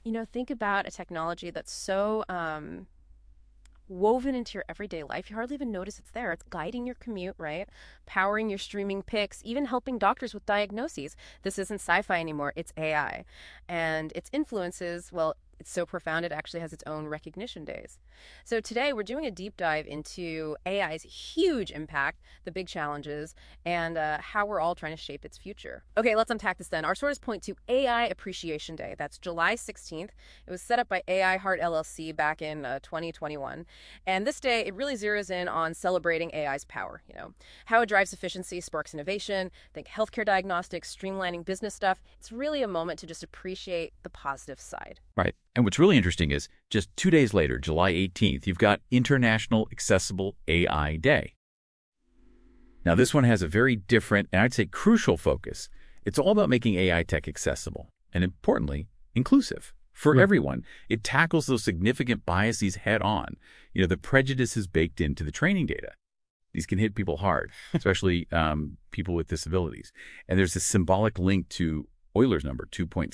Think about a technology that's so woven into your everyday life. You hardly even notice it's there. It's guiding your commute, right? Powering your streaming pics, even helping doctors with diagnoses. This isn't sci fi anymore, it's AI. And its influences, well, it's so profound it actually has its own recognition days. So today we're doing a deep dive into AI's huge impact, the big challenges, and how we're all trying to shape its future. Okay, let's unpack this then. Our sources point to AI Appreciation Day. That's July 16th. It was set up by AI Heart LLC back in 2021. And this day, it really zeroes in on celebrating AI's power, how it drives efficiency, sparks innovation, think healthcare diagnostics, streamlining business stuff. It's really a moment to just appreciate the positive side. Right. And what's really interesting is just 2 days later, July 18th, you've got International Accessible AI Day. Now, this one has a very different, and I'd say crucial focus. It's all about making AI tech accessible and, importantly, inclusive for everyone. It tackles those significant biases head on, the prejudices baked into the training data. These can hit people hard, especially people with disabilities. And there's this symbolic link to Euler's number,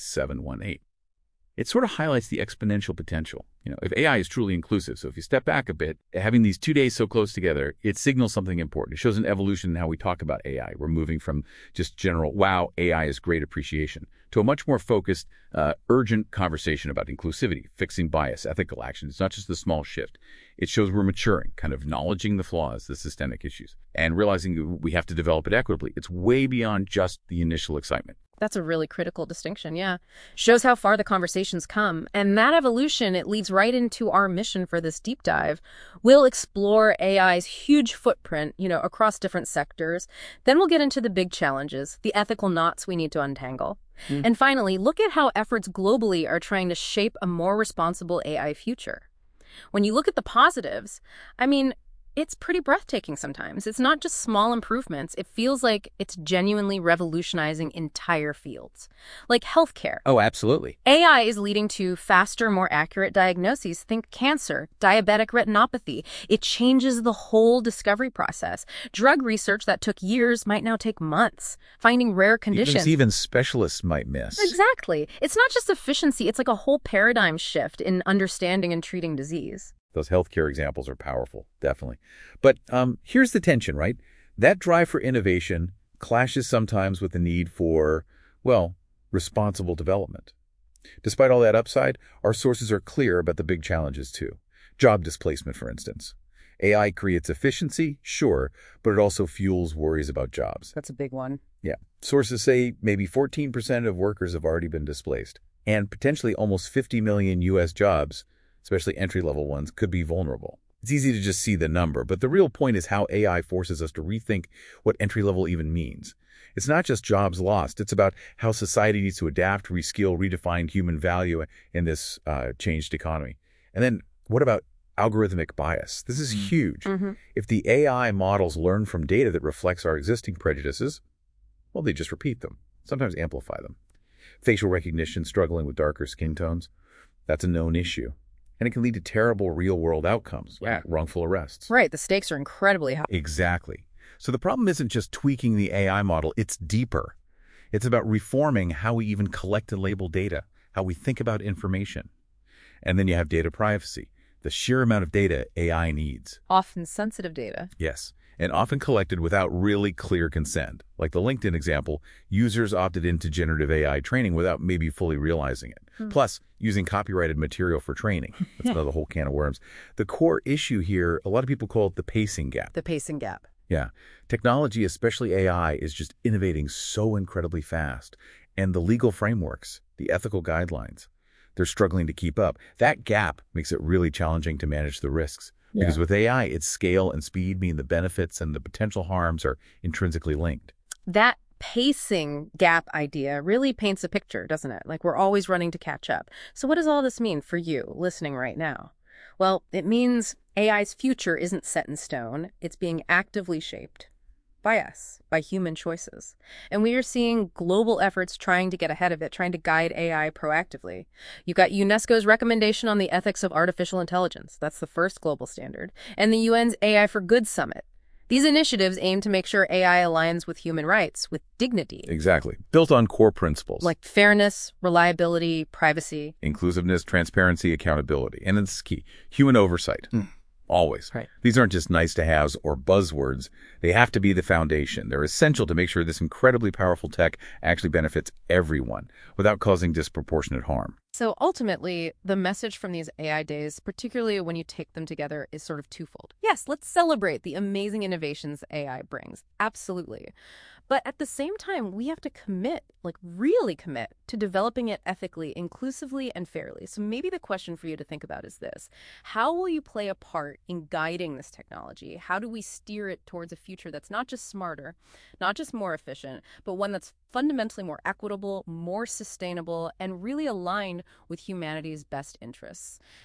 2.718. It sort of highlights the exponential potential. If AI is truly inclusive, so if you step back a bit, having these 2 days so close together, it signals something important. It shows an evolution in how we talk about AI. We're moving from just general, wow, AI is great appreciation, to a much more focused, urgent conversation about inclusivity, fixing bias, ethical action. It's not just a small shift. It shows we're maturing, kind of acknowledging the flaws, the systemic issues, and realizing we have to develop it equitably. It's way beyond just the initial excitement. That's a really critical distinction, yeah. Shows how far the conversation's come. And that evolution, it leads right into our mission for this deep dive. We'll explore AI's huge footprint, across different sectors. Then we'll get into the big challenges, the ethical knots we need to untangle. And finally, look at how efforts globally are trying to shape a more responsible AI future. When you look at the positives, it's pretty breathtaking sometimes. It's not just small improvements. It feels like it's genuinely revolutionizing entire fields. Like healthcare. Oh, absolutely. AI is leading to faster, more accurate diagnoses. Think cancer, diabetic retinopathy. It changes the whole discovery process. Drug research that took years might now take months. Finding rare conditions. Even specialists might miss. Exactly. It's not just efficiency. It's like a whole paradigm shift in understanding and treating disease. Those healthcare examples are powerful, definitely. But here's the tension, right? That drive for innovation clashes sometimes with the need for, responsible development. Despite all that upside, our sources are clear about the big challenges too. Job displacement, for instance. AI creates efficiency, sure, but it also fuels worries about jobs. That's a big one. Yeah. Sources say maybe 14% of workers have already been displaced, and potentially almost 50 million U.S. jobs, especially entry-level ones, could be vulnerable. It's easy to just see the number, but the real point is how AI forces us to rethink what entry-level even means. It's not just jobs lost. It's about how society needs to adapt, reskill, redefine human value in this changed economy. And then what about algorithmic bias? This is huge. If the AI models learn from data that reflects our existing prejudices, they just repeat them, sometimes amplify them. Facial recognition struggling with darker skin tones, that's a known issue. And it can lead to terrible real-world outcomes, like wrongful arrests. Right, the stakes are incredibly high. Exactly. So the problem isn't just tweaking the AI model, it's deeper. It's about reforming how we even collect and label data, how we think about information. And then you have data privacy, the sheer amount of data AI needs. Often sensitive data. Yes, and often collected without really clear consent. Like the LinkedIn example, users opted into generative AI training without maybe fully realizing it. Plus, using copyrighted material for training. That's another whole can of worms. The core issue here, a lot of people call it the pacing gap. The pacing gap. Yeah. Technology, especially AI, is just innovating so incredibly fast. And the legal frameworks, the ethical guidelines, they're struggling to keep up. That gap makes it really challenging to manage the risks. Because with AI, its scale and speed mean the benefits and the potential harms are intrinsically linked. That pacing gap idea really paints a picture, doesn't it? Like we're always running to catch up. So what does all this mean for you listening right now? Well, it means AI's future isn't set in stone. It's being actively shaped by us, by human choices. And we are seeing global efforts trying to get ahead of it, trying to guide AI proactively. You've got UNESCO's recommendation on the ethics of artificial intelligence. That's the first global standard. And the UN's AI for Good Summit. These initiatives aim to make sure AI aligns with human rights, with dignity, Exactly. Built on core principles like fairness, reliability, privacy. inclusiveness, transparency, accountability. And it's key. Human oversight. Always. Right. These aren't just nice to haves or buzzwords. They have to be the foundation. They're essential to make sure this incredibly powerful tech actually benefits everyone without causing disproportionate harm. So ultimately, the message from these AI days, particularly when you take them together, is sort of twofold. Yes, let's celebrate the amazing innovations AI brings. Absolutely. But at the same time, we have to commit, like really commit, to developing it ethically, inclusively, and fairly. So maybe the question for you to think about is this. How will you play a part in guiding this technology? How do we steer it towards a future that's not just smarter, not just more efficient, but one that's fundamentally more equitable, more sustainable, and really aligned with humanity's best interests?